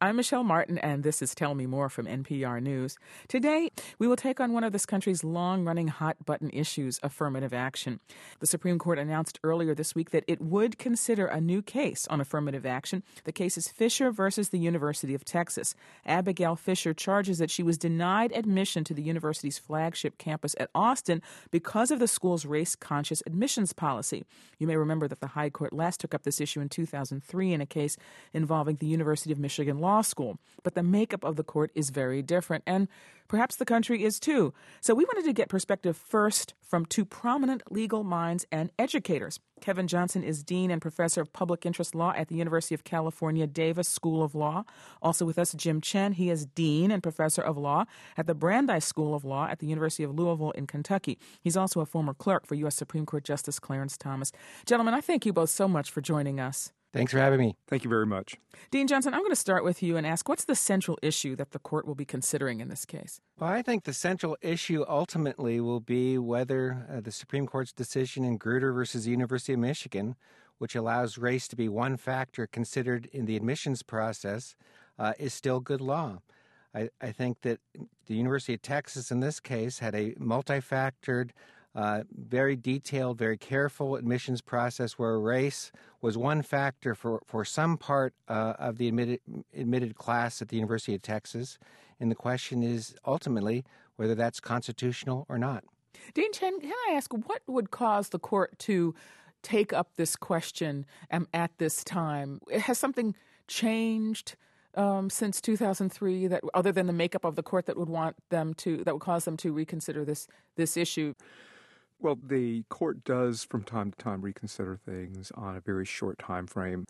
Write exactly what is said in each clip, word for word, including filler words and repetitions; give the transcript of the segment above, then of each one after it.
I'm Michelle Martin, and this is Tell Me More from N P R News. Today, we will take on one of this country's long-running hot-button issues, affirmative action. The Supreme Court announced earlier this week that it would consider a new case on affirmative action. The case is Fisher versus the University of Texas. Abigail Fisher charges that she was denied admission to the university's flagship campus at Austin because of the school's race-conscious admissions policy. You may remember that the High Court last took up this issue in two thousand three in a case involving the University of Michigan Law School. But the makeup of the court is very different, and perhaps the country is too. So we wanted to get perspective first from two prominent legal minds and educators. Kevin Johnson is Dean and Professor of Public Interest Law at the University of California, Davis School of Law. Also with us, Jim Chen. He is Dean and Professor of Law at the Brandeis School of Law at the University of Louisville in Kentucky. He's also a former clerk for U S Supreme Court Justice Clarence Thomas. Gentlemen, I thank you both so much for joining us. Thanks for having me. Thank you very much. Dean Johnson, I'm going to start with you and ask, what's the central issue that the court will be considering in this case? Well, I think the central issue ultimately will be whether uh, the Supreme Court's decision in Grutter versus the University of Michigan, which allows race to be one factor considered in the admissions process, uh, is still good law. I, I think that the University of Texas in this case had a multi-factored Uh, very detailed, very careful admissions process where race was one factor for, for some part uh, of the admitted, admitted class at the University of Texas. And the question is ultimately whether that's constitutional or not. Dean Chen, can I ask, what would cause the court to take up this question um, at this time? Has something changed um, since two thousand three that, other than the makeup of the court, that would want them to, that would cause them to reconsider this this issue? Well, the court does from time to time reconsider things on a very short time frame.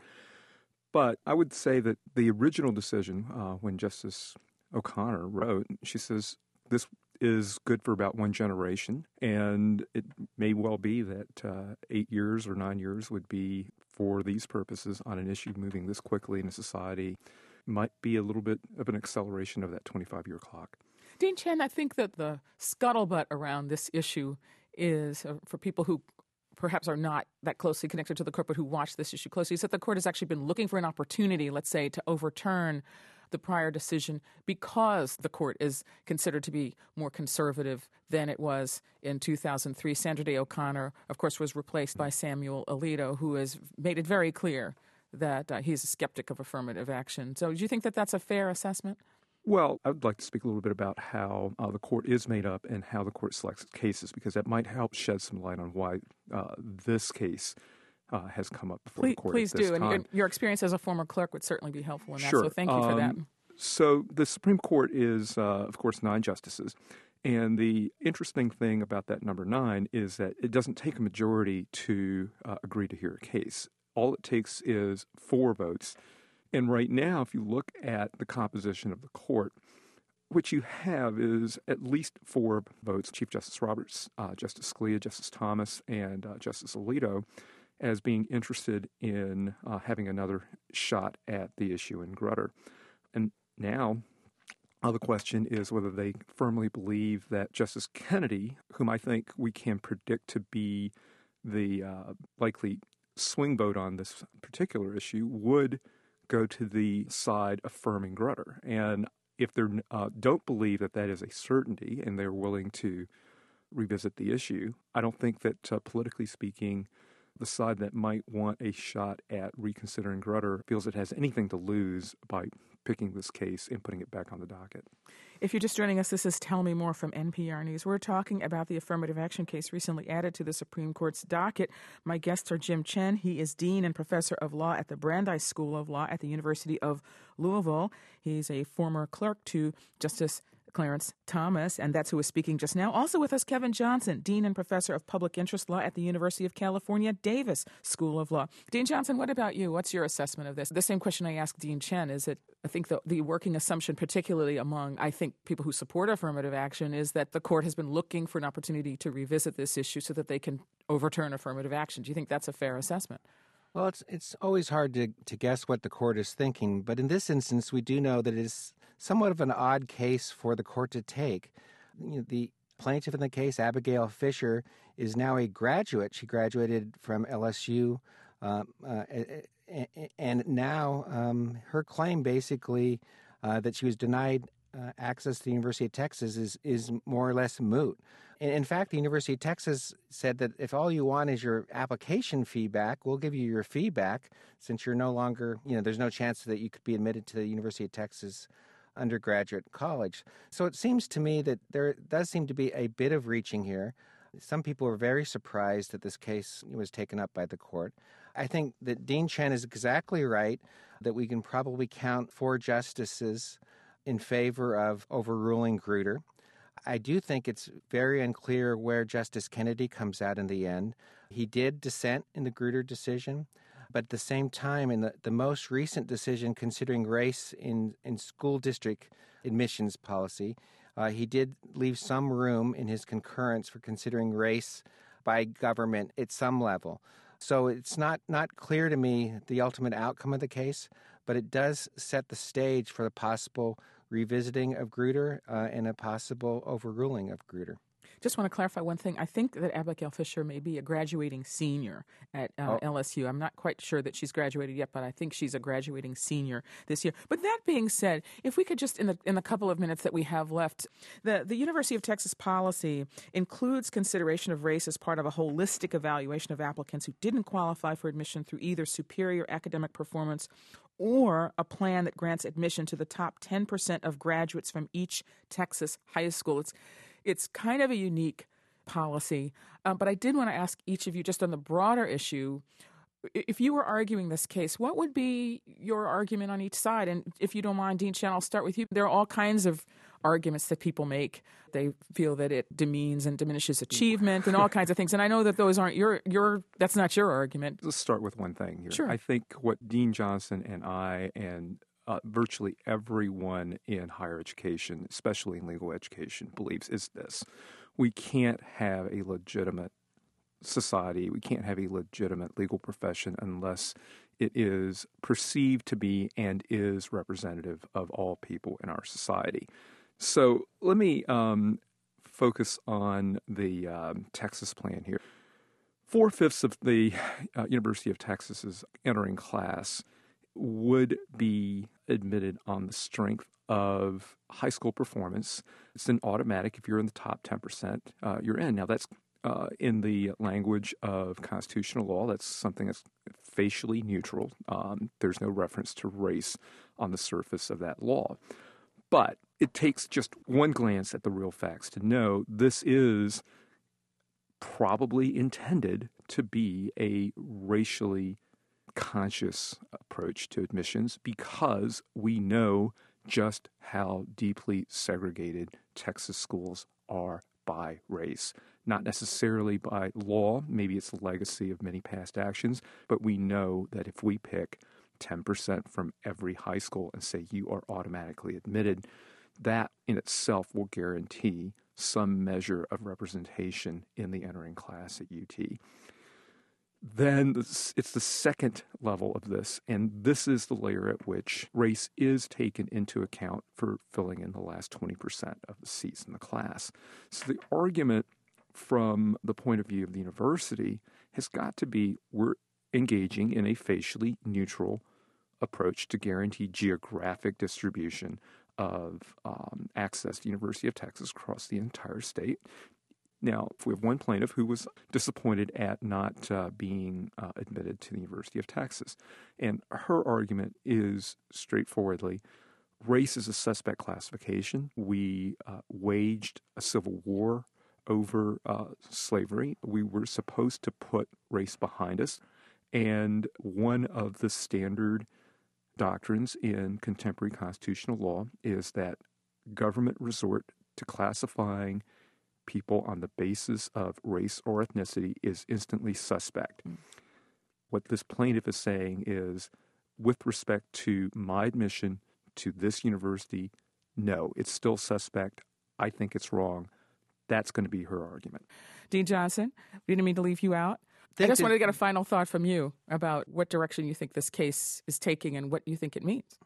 But I would say that the original decision, uh, when Justice O'Connor wrote, she says this is good for about one generation, and it may well be that uh, eight years or nine years would be, for these purposes, on an issue moving this quickly in a society, might be a little bit of an acceleration of that twenty-five-year clock. Dean Chen, I think that the scuttlebutt around this issue is, uh, for people who perhaps are not that closely connected to the court but who watch this issue closely, is that the court has actually been looking for an opportunity, let's say, to overturn the prior decision because the court is considered to be more conservative than it was in two thousand three. Sandra Day O'Connor, of course, was replaced by Samuel Alito, who has made it very clear that uh, he's a skeptic of affirmative action. So do you think that that's a fair assessment? Well, I would like to speak a little bit about how uh, the court is made up and how the court selects cases, because that might help shed some light on why uh, this case uh, has come up before please, the court Please at this do. time. And your, your experience as a former clerk would certainly be helpful in that. Sure. So thank you for that. Um, so the Supreme Court is, uh, of course, nine justices. And the interesting thing about that number nine is that it doesn't take a majority to uh, agree to hear a case. All it takes is four votes. And right now, if you look at the composition of the court, what you have is at least four votes: Chief Justice Roberts, uh, Justice Scalia, Justice Thomas, and uh, Justice Alito, as being interested in uh, having another shot at the issue in Grutter. And now uh, the question is whether they firmly believe that Justice Kennedy, whom I think we can predict to be the uh, likely swing vote on this particular issue, would go to the side affirming Grutter. And if they uh, don't believe that that is a certainty and they're willing to revisit the issue, I don't think that, uh, politically speaking, the side that might want a shot at reconsidering Grutter feels it has anything to lose by picking this case and putting it back on the docket. If you're just joining us, this is Tell Me More from N P R News. We're talking about the affirmative action case recently added to the Supreme Court's docket. My guests are Jim Chen. He is Dean and Professor of Law at the Brandeis School of Law at the University of Louisville. He's a former clerk to Justice Clarence Thomas, and that's who is speaking just now. Also with us, Kevin Johnson, Dean and Professor of Public Interest Law at the University of California, Davis School of Law. Dean Johnson, what about you? What's your assessment of this? The same question I asked Dean Chen is that I think the, the working assumption, particularly among, I think, people who support affirmative action, is that the court has been looking for an opportunity to revisit this issue so that they can overturn affirmative action. Do you think that's a fair assessment? Well, it's it's always hard to, to guess what the court is thinking, but in this instance, we do know that it is somewhat of an odd case for the court to take. You know, the plaintiff in the case, Abigail Fisher, is now a graduate. She graduated from L S U uh, uh, and now um, her claim basically uh, that she was denied uh, access to the University of Texas is, is more or less moot. In fact, the University of Texas said that if all you want is your application feedback, we'll give you your feedback since you're no longer, you know, there's no chance that you could be admitted to the University of Texas undergraduate college. So it seems to me that there does seem to be a bit of reaching here. Some people were very surprised that this case was taken up by the court. I think that Dean Chen is exactly right that we can probably count four justices in favor of overruling Grutter. I do think it's very unclear where Justice Kennedy comes out in the end. He did dissent in the Grutter decision, but at the same time, in the, the most recent decision considering race in, in school district admissions policy, uh, he did leave some room in his concurrence for considering race by government at some level. So it's not, not clear to me the ultimate outcome of the case, but it does set the stage for the possible revisiting of Grutter uh, and a possible overruling of Grutter. Just want to clarify one thing. I think that Abigail Fisher may be a graduating senior at uh, oh. L S U. I'm not quite sure that she's graduated yet, but I think she's a graduating senior this year. But that being said, if we could just, in the in the couple of minutes that we have left, the, the University of Texas policy includes consideration of race as part of a holistic evaluation of applicants who didn't qualify for admission through either superior academic performance or a plan that grants admission to the top ten percent of graduates from each Texas high school. It's It's kind of a unique policy, uh, but I did want to ask each of you, just on the broader issue, if you were arguing this case, what would be your argument on each side? And if you don't mind, Dean Chen, I'll start with you. There are all kinds of arguments that people make. They feel that it demeans and diminishes achievement and all kinds of things. And I know that those aren't your, your that's not your argument. Let's start with one thing here. Sure. I think what Dean Johnson and I and Uh, virtually everyone in higher education, especially in legal education, believes is this. We can't have a legitimate society, we can't have a legitimate legal profession unless it is perceived to be and is representative of all people in our society. So let me um, focus on the um, Texas plan here. Four-fifths of the uh, University of Texas's entering class would be admitted on the strength of high school performance. It's an automatic. If you're in the top ten percent, uh, you're in. Now, that's uh, in the language of constitutional law. That's something that's facially neutral. Um, there's no reference to race on the surface of that law. But it takes just one glance at the real facts to know this is probably intended to be a racially conscious approach to admissions because we know just how deeply segregated Texas schools are by race. Not necessarily by law, maybe it's a legacy of many past actions, but we know that if we pick ten percent from every high school and say you are automatically admitted, that in itself will guarantee some measure of representation in the entering class at U T. Then it's the second level of this, and this is the layer at which race is taken into account for filling in the last twenty percent of the seats in the class. So the argument from the point of view of the university has got to be we're engaging in a facially neutral approach to guarantee geographic distribution of um, access to the University of Texas across the entire state. Now, if we have one plaintiff who was disappointed at not uh, being uh, admitted to the University of Texas, and her argument is straightforwardly, race is a suspect classification. We uh, waged a civil war over uh, slavery. We were supposed to put race behind us, and one of the standard doctrines in contemporary constitutional law is that government resort to classifying people on the basis of race or ethnicity is instantly suspect. Mm. What this plaintiff is saying is, with respect to my admission to this university, no, it's still suspect. I think it's wrong. That's going to be her argument. Dean Johnson, we didn't mean to leave you out. I just wanted to get a final thought from you about what direction you think this case is taking and what you think it means.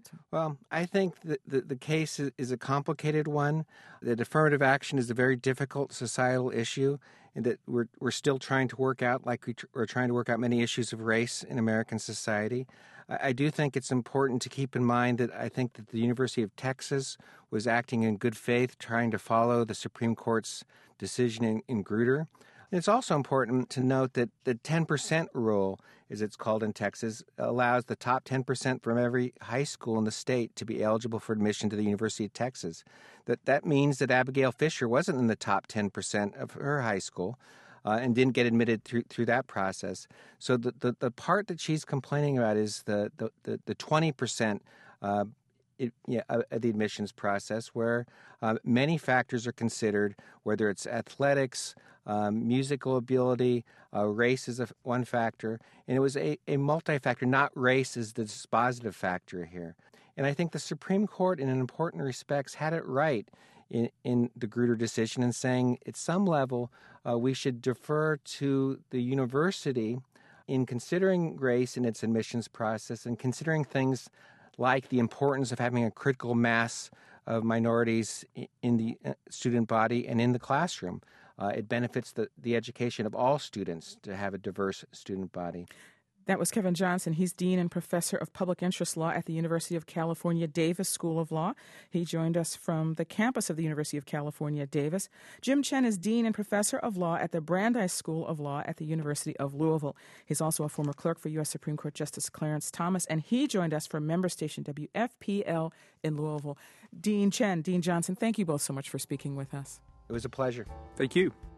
Well, I think that the, the case is, is a complicated one. That affirmative action is a very difficult societal issue, and that we're we're still trying to work out, like we tr- we're trying to work out many issues of race in American society. I, I do think it's important to keep in mind that I think that the University of Texas was acting in good faith, trying to follow the Supreme Court's decision in, in Grutter. And it's also important to note that the ten percent rule, as it's called in Texas, allows the top ten percent from every high school in the state to be eligible for admission to the University of Texas. That that means that Abigail Fisher wasn't in the top ten percent of her high school uh, and didn't get admitted through through that process. So the, the, the part that she's complaining about is the, the, the, the twenty percent uh, It, yeah, uh, the admissions process, where uh, many factors are considered, whether it's athletics, um, musical ability, uh, race is a, one factor, and it was a, a multi-factor, not race is the dispositive factor here. And I think the Supreme Court, in important respects, had it right in, in the Grutter decision in saying, at some level, uh, we should defer to the university in considering race in its admissions process and considering things like the importance of having a critical mass of minorities in the student body and in the classroom. Uh, it benefits the, the education of all students to have a diverse student body. That was Kevin Johnson. He's Dean and Professor of Public Interest Law at the University of California, Davis School of Law. He joined us from the campus of the University of California, Davis. Jim Chen is Dean and Professor of Law at the Brandeis School of Law at the University of Louisville. He's also a former clerk for U S Supreme Court Justice Clarence Thomas, and he joined us from member station W F P L in Louisville. Dean Chen, Dean Johnson, thank you both so much for speaking with us. It was a pleasure. Thank you.